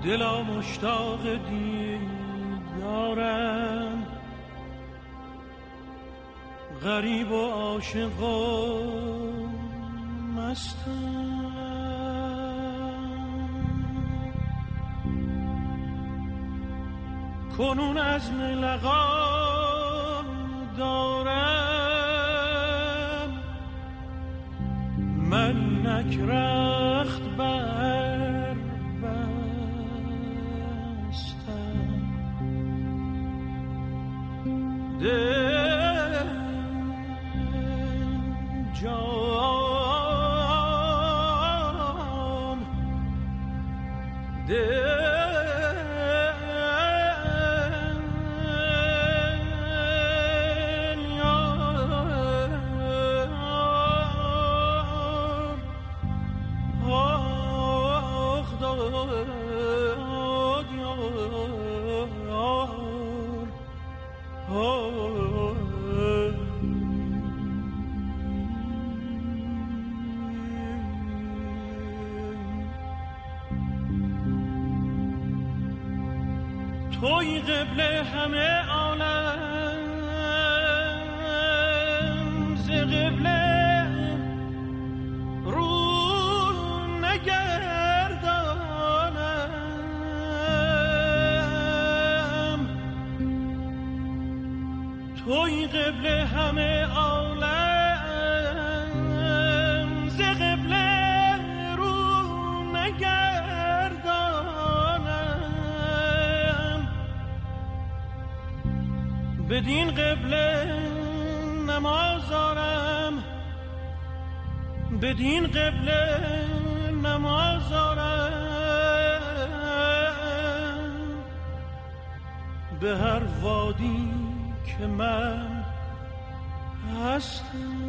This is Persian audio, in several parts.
دلا مشتاق دیدارم، غریب و عاشق و مستم. کنون عزم لقا دارم، من نکرخت بر بستم. دل جان دل توی قبله همه عالم، ز قبله رو نگردانم. توی قبله همه عالم، ز قبله رو نگردانم. بدین قبله نماز آرم، بدین قبله نماز آرم. به هر وادی که من هستم.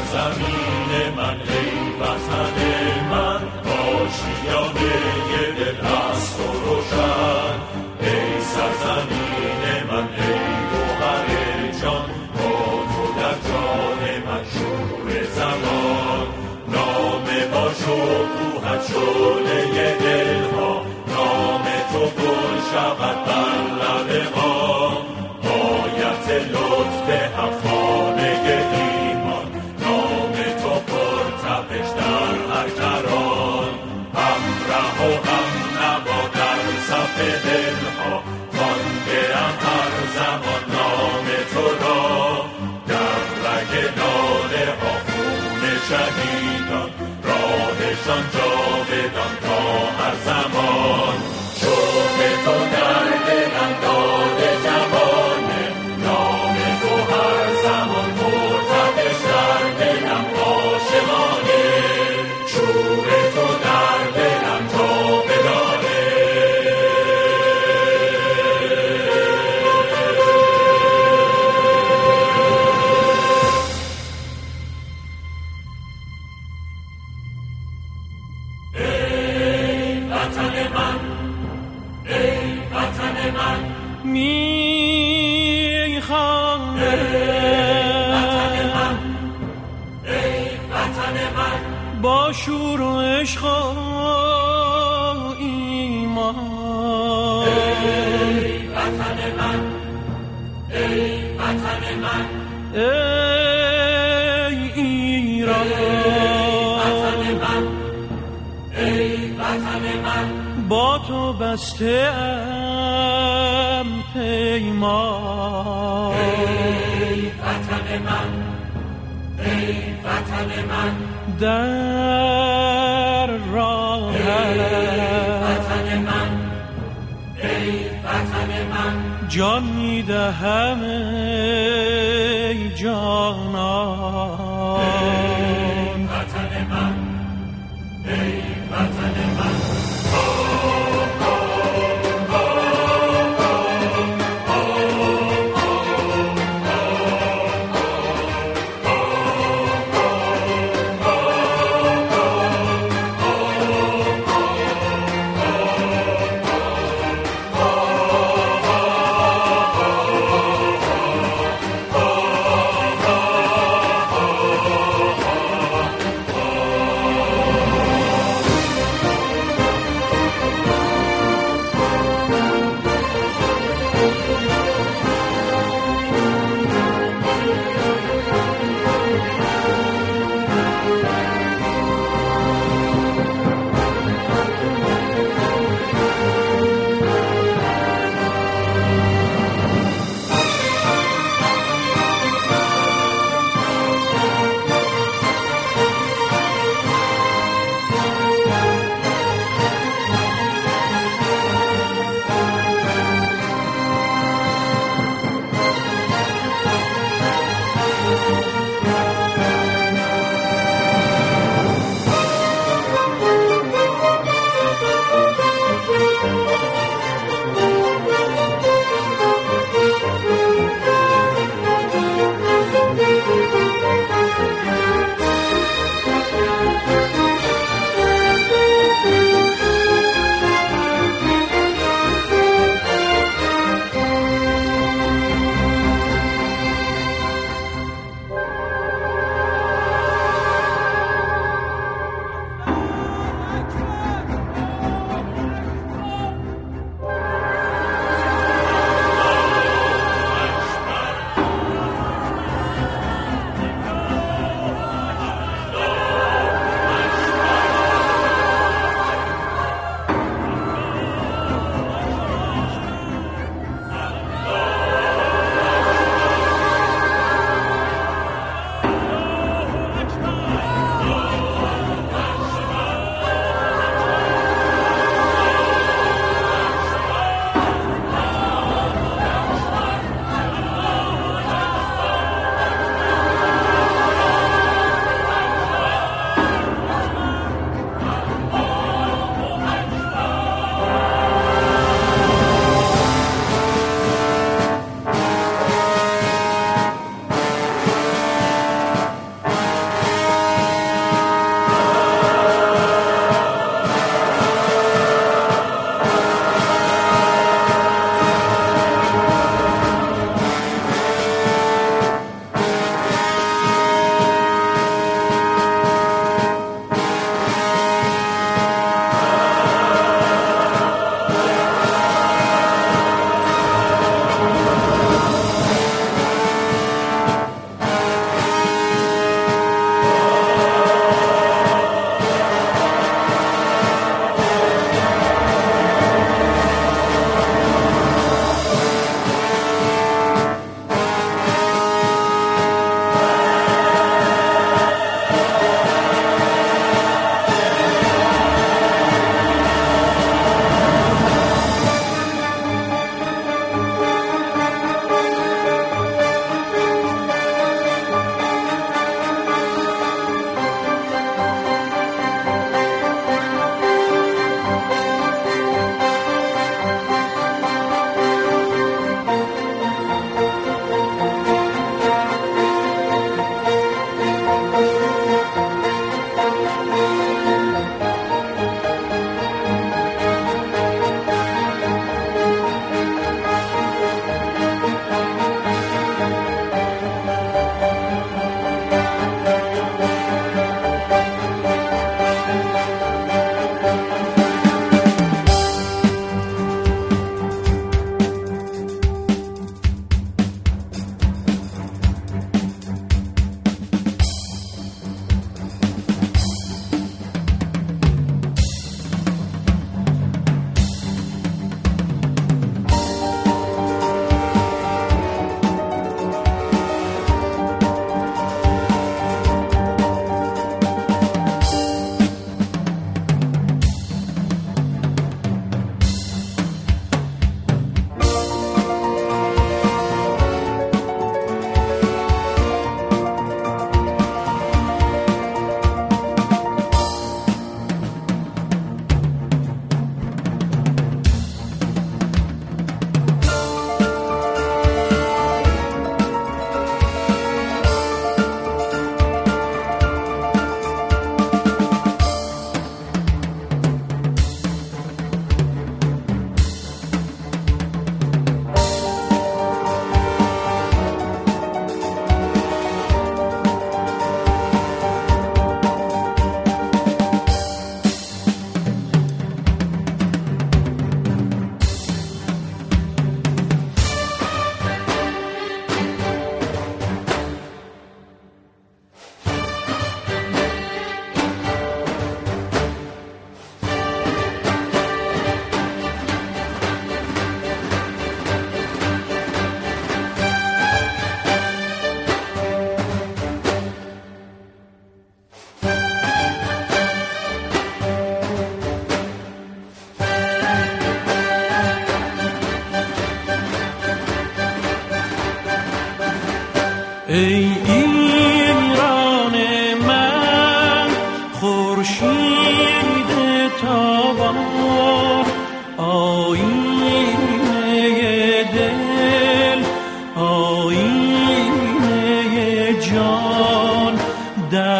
سرزمین من ای وطن من آشیانه دل است و روشن ای سرزمین من ای گوهر جان با تو در جان من شور زمان نام با شکوهت شعله دل ها نام تو گل شود بر لب ما آیت لطف افغانه ایمان نام تو پر تپش در هر کران همراه و هم نوا در صف دل ها خوانده ام هر زمان نام تو را در رگ لاله ها خون شهیدان راهشان جاودان تا هر زمان شوق تو در دلم داده جوانه نام تو هر زمان مرتبش در دلم عاشقانه شور تو در دلم جاودانه با شور و عشق و ایمان ای وطن من ای وطن من ای ایران ای وطن من ای وطن من با تو بسته ام پیمان ای وطن من ای وطن من در راه وطن من ای وطن من جان میدهم ای جانان وطن من ای وطن من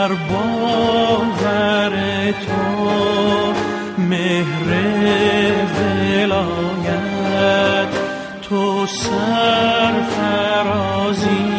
در باور تو مهر ولایت تو سرفرازی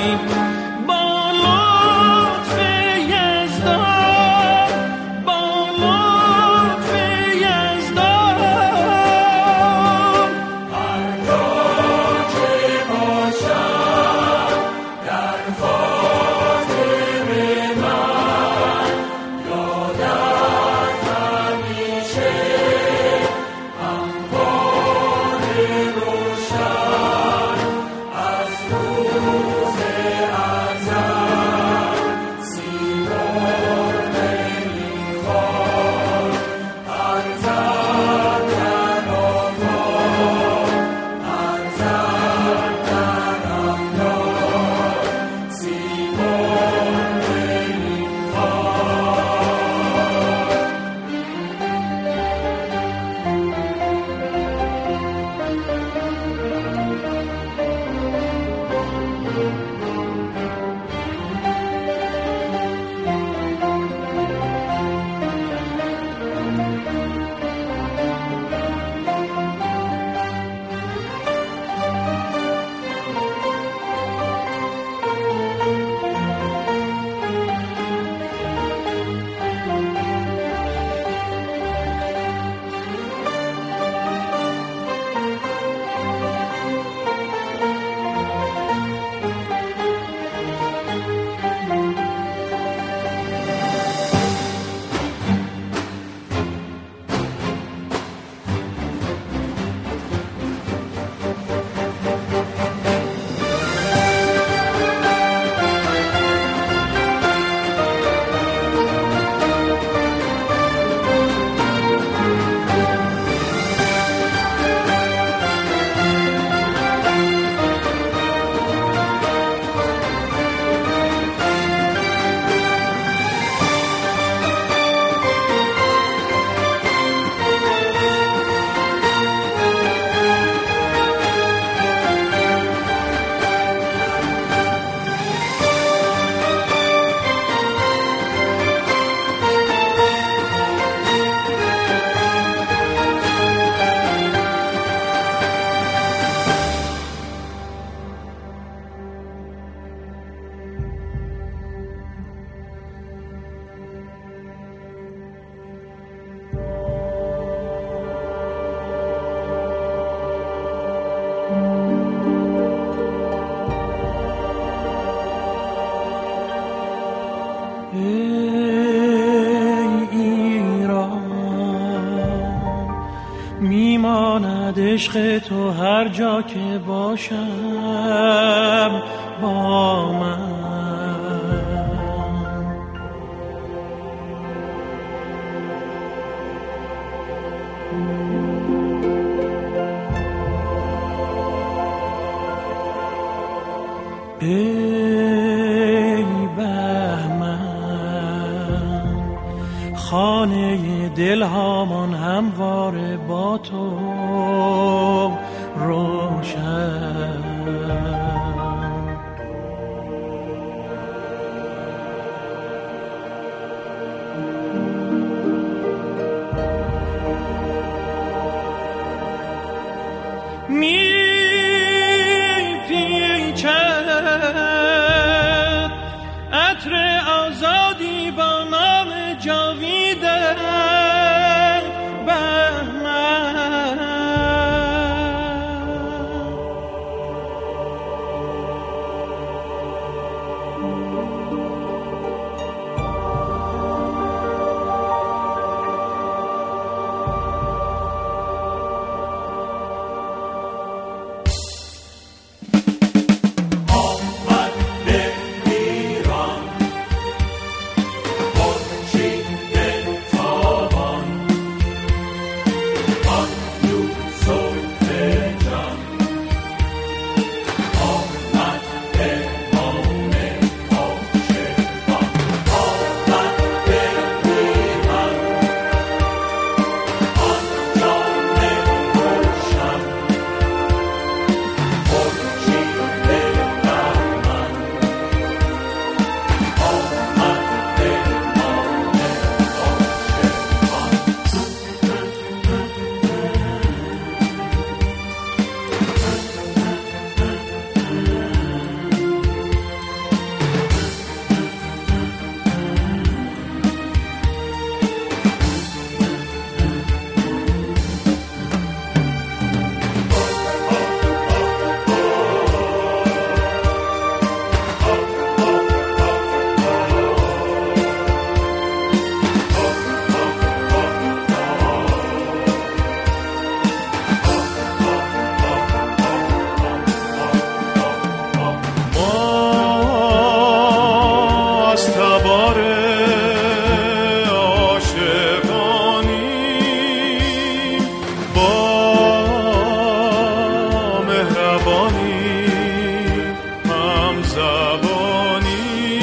عشق تو هر جا که باشم با من ای بهمن خانه دلهامان همواره با تو روشن می پیچد عطر آزادی با نام جاویده به از تبار عاشقانی با مهربانی هم زبانی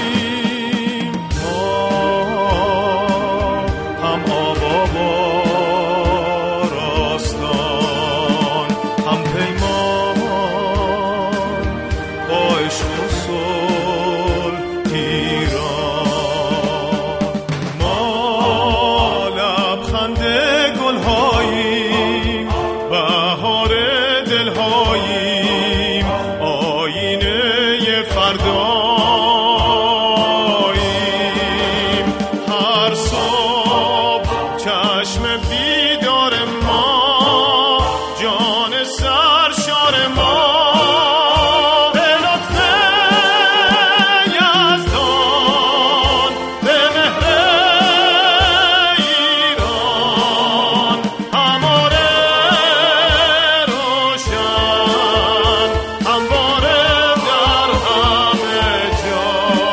ما هم آبا با راستان هم پیمان با عشق و صلح ایران ما لبخند گل‌هاییم بهار دل‌هاییم آینه فرداییم هر صبح چشم بیدار ما جان سرشار ما به لطف یزدان به مهر ایران هماره روشن همواره در همه جا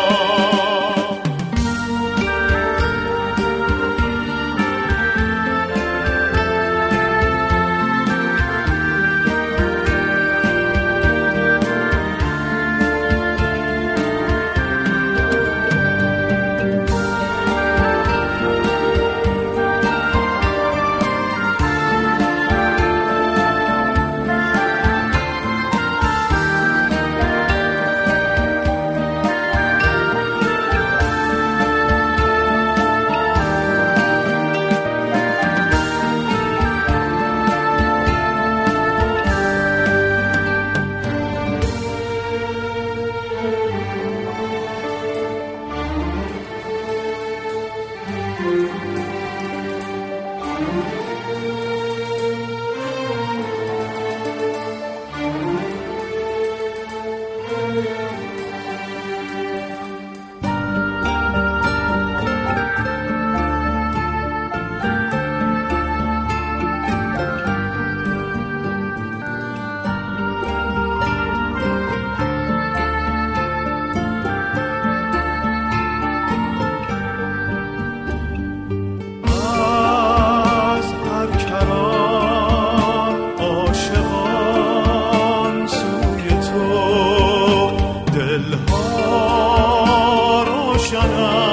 از هر کران عاشقان سوی تو دلها روشنند